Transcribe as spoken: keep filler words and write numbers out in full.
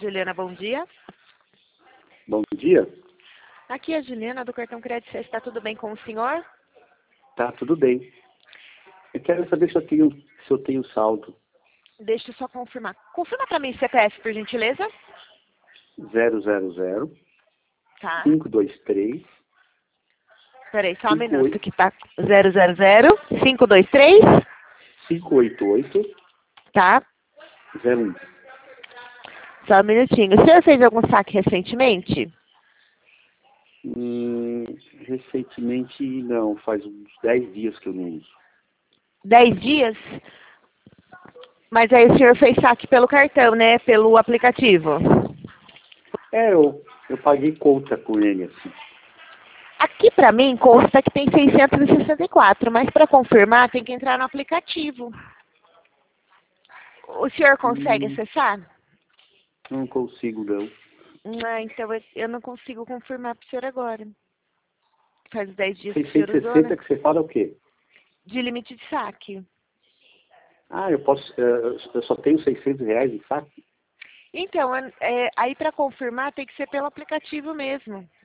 Juliana, bom dia. Bom dia. Aqui é a Juliana do cartão Crédito. Está tudo bem com o senhor? Tá tudo bem. Eu quero saber se eu tenho, se eu tenho saldo. Deixa eu só confirmar. Confirma para mim o C P F, por gentileza. zero zero zero, Tá. cinco dois três, Peraí, só um cinco minuto oito, que tá. zero zero zero, cinco dois três. cinco oito oito, Tá. zero um. Só um minutinho. O senhor fez algum saque recentemente? Hum, recentemente não, faz uns dez dias que eu não uso. Dez dias? Mas aí o senhor fez saque pelo cartão, né? Pelo aplicativo. É, eu, eu paguei conta com ele, assim. Aqui para mim consta que tem seiscentos e sessenta e quatro, mas para confirmar tem que entrar no aplicativo. O senhor consegue Hum, acessar? não consigo, não. Ah, então eu- eu não consigo confirmar para o senhor agora. Faz dez dias que o senhor seiscentos e usou, né? sessenta que você fala o quê? De limite de saque. Ah, eu posso, eh, eu só tenho seiscentos reais em saque? Então, é, é, aí para confirmar tem que ser pelo aplicativo mesmo.